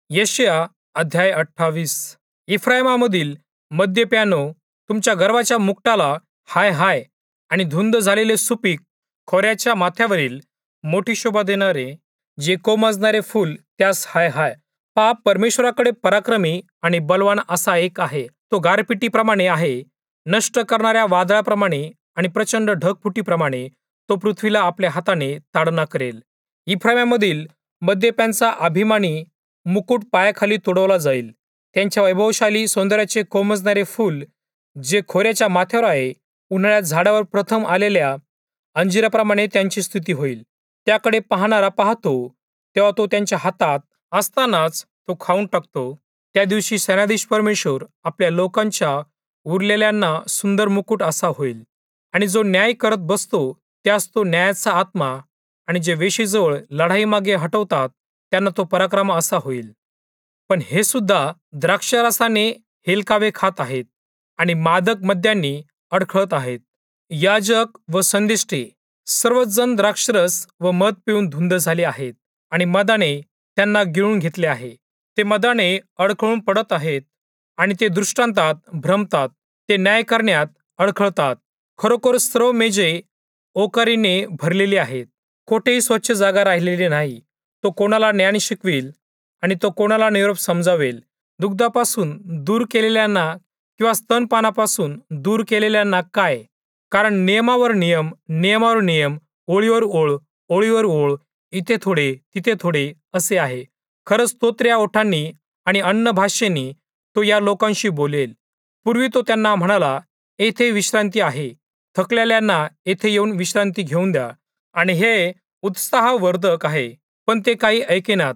यशाया अध्याय 28. इफ्रायमामधील मद्य प्यानो, तुमच्या गर्वाच्या मुकुटाला हाय हाय. आणि धुंद झालेले सुपीक खोऱ्याच्या माथ्यावरील मोठी शोभा देणारे, जे कोमजणारे फूल, त्यास हाय हाय. पहा, परमेश्वराकडे पराक्रमी आणि बलवान असा एक आहे. तो गारपिटीप्रमाणे आहे, नष्ट करणाऱ्या वादळाप्रमाणे आणि प्रचंड ढगफुटीप्रमाणे तो पृथ्वीला आपल्या हाताने ताडना करेल. इफ्रायमामधील मद्यप्यांचा अभिमानी मुकुट पायाखाली तुडवला जाईल. त्यांच्या वैभवशाली सौंदर्याचे कोमजणारे फूल, जे खोऱ्याच्या माथ्यावर आहे, उन्हाळ्यात झाडावर प्रथम आलेल्या अंजिराप्रमाणे त्यांची स्तुती होईल. त्याकडे पाहणारा पाहतो, तेव्हा तो त्यांच्या हातात असतानाच तो खाऊन टाकतो. त्या दिवशी सेनाधीश परमेश्वर आपल्या लोकांच्या उरलेल्यांना सुंदर मुकुट असा होईल. आणि जो न्याय करत बसतो त्यास तो न्यायाचा आत्मा, आणि जे वेशीजवळ लढाईमागे हटवतात त्यांना तो पराक्रम असा होईल. पण हे सुद्धा द्राक्षारसाने हेलकावे खात आहेत आणि मादक मद्यांनी अडखळत आहेत. याजक व संदिष्टे सर्वच जण द्राक्षरस व मद पिऊन धुंद झाले आहेत, आणि मदाने त्यांना गिळून घेतले आहे. ते मदाने अडखळून पडत आहेत, आणि ते दृष्टांतात भ्रमतात. ते न्याय करण्यात अडखळतात. खरोखर सर्व मेजे ओकारीने भरलेली आहेत, कोठेही स्वच्छ जागा राहिलेली नाही. तो कोणाला ज्ञान शिकविल आणि तो कोणाला निरोप समजावेल. दुग्धापासून दूर केलेल्यांना किंवा स्तनपानापासून दूर केलेल्यांना काय? कारण नियमावर नियम, नियमावर नियम, ओळीवर ओळ, ओळीवर ओळ, इथे थोडे तिथे थोडे असे आहे. खरंच स्तोत्र्या ओठांनी आणि अन्न भाषेनी तो या लोकांशी बोलेल. पूर्वी तो त्यांना म्हणाला, येथे विश्रांती आहे. थकलेल्यांना येथे येऊन विश्रांती घेऊन द्या. आणि हे उत्साहवर्धक आहे. पण ते काही ऐकेनात.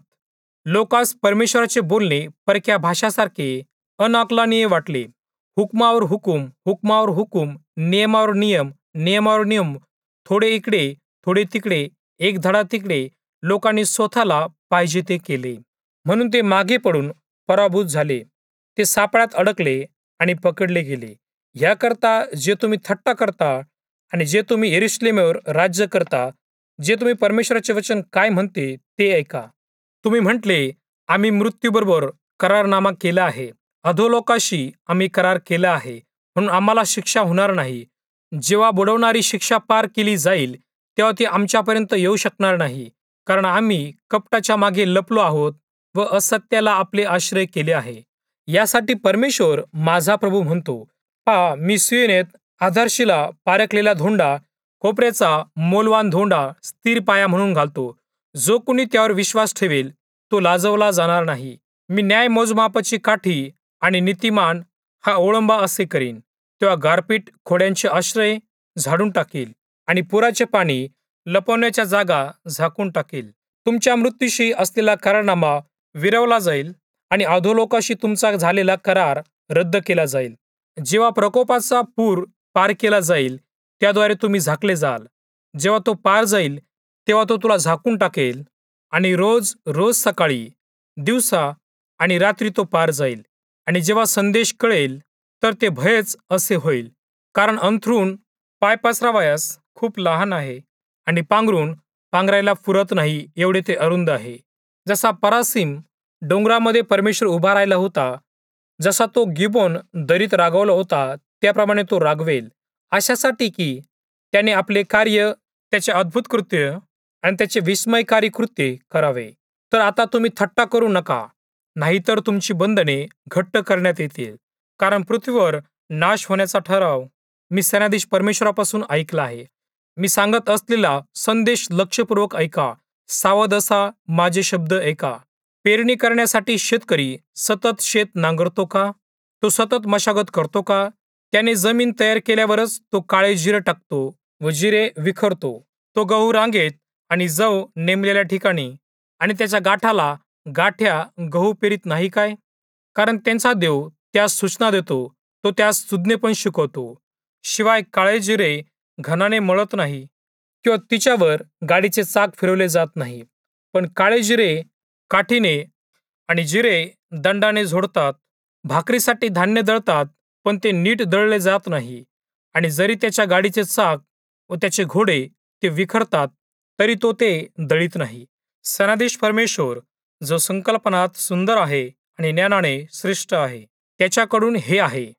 लोकास परमेश्वराचे बोलणे परक्या भाषासारखे अनाकलनीय वाटले. हुकमावर हुकूम, हुकमावर हुकूम, नियमावर नियम, नियमावर नियम, थोडे इकडे थोडे तिकडे, एक धडा तिकडे, लोकांनी स्वतःला पाहिजे ते केले. म्हणून ते मागे पडून पराभूत झाले. ते सापळ्यात अडकले आणि पकडले गेले. ह्याकरता जे तुम्ही थट्टा करता आणि जे तुम्ही यरूशलेमेवर राज्य करता, जे तुम्ही परमेश्वराचे वचन काय म्हणते ते ऐका. तुम्ही म्हटले, आम्ही मृत्यूबरोबर करारनामा केला आहे, अधोलोकाशी आम्ही करार केला आहे, म्हणून आम्हाला शिक्षा होणार नाही. जेव्हा बुडवणारी शिक्षा पार केली जाईल तेव्हा ती आमच्यापर्यंत येऊ शकणार नाही, कारण आम्ही कपटाच्या मागे लपलो आहोत व असत्याला आपले आश्रय केले आहे. यासाठी परमेश्वर माझा प्रभू म्हणतो, पहा, मी सियोनेत आधारशिला पारखलेला धोंडा, कोपऱ्याचा मौल्यवान धोंडा स्थिर पाया म्हणून घालतो. जो कोणी त्यावर विश्वास ठेवेल तो लाजवला जाणार नाही. मी न्याय मोजमापाची काठी आणि नीतिमान हा ओळंबा असे करीन. तेव्हा गारपीट खोड्यांचे आश्रय झाडून टाकील आणि पुराचे पाणी लपवण्याच्या जागा झाकून टाकील. तुमच्या मृत्यूशी असलेला करारनामा विरवला जाईल आणि अधोलोकाशी तुमचा झालेला करार रद्द केला जाईल. जेव्हा प्रकोपाचा पूर पार केला जाईल त्याद्वारे तुम्ही झाकले जाल. जेव्हा तो पार जाईल तेव्हा तो तुला झाकून टाकेल, आणि रोज रोज सकाळी, दिवसा आणि रात्री तो पार जाईल. आणि जेव्हा संदेश कळेल तर ते भयच असे होईल, कारण अंथरूण पाय पसरावयास खूप लहान आहे आणि पांघरून पांघरायला पुरत नाही एवढे ते अरुंद आहे. जसा परासीम डोंगरामध्ये परमेश्वर उभा राहिला होता, जसा तो गिबोन दरीत रागवला होता, त्याप्रमाणे तो रागवेल, अशासाठी की त्याने आपले कार्य, त्याचे अद्भुत कृत्य आणि त्याचे विस्मयकारी कृत्य करावे. तर आता तुम्ही थट्टा करू नका, नाहीतर तुमची बंधने घट्ट करण्यात येतील. कारण पृथ्वीवर नाश होण्याचा ठराव मी सेनाधीश परमेश्वरापासून ऐकला आहे. मी सांगत असलेला संदेश लक्षपूर्वक ऐका. सावध असा, माझे शब्द ऐका. पेरणी करण्यासाठी शेतकरी सतत शेत नांगरतो का? तो सतत मशागत करतो का? त्याने जमीन तयार केल्यावरच तो काळे जिरे टाकतो व जिरे विखरतो. तो गहू रांगेत आणि जव नेमलेल्या ठिकाणी आणि त्याच्या गाठाला गाठ्या गहू पेरीत नाही काय? कारण त्यांचा देव त्यास सूचना देतो, तो त्यास सुज्ञे पण शिकवतो. शिवाय काळे जिरे घनाने मळत नाही किंवा तिच्यावर गाडीचे चाक फिरवले जात नाही, पण काळे जिरे काठीने आणि जिरे दंडाने झोडतात. भाकरीसाठी धान्य दळतात, पण ते नीट दळले जात नाही. आणि जरी त्याच्या गाडीचे चाक व त्याचे घोडे ते विखरतात, तरी तो ते दळीत नाही. सनादेश परमेश्वर जो संकल्पनात सुंदर आहे आणि ज्ञानाने श्रेष्ठ आहे. त्याच्याकडून हे आहे,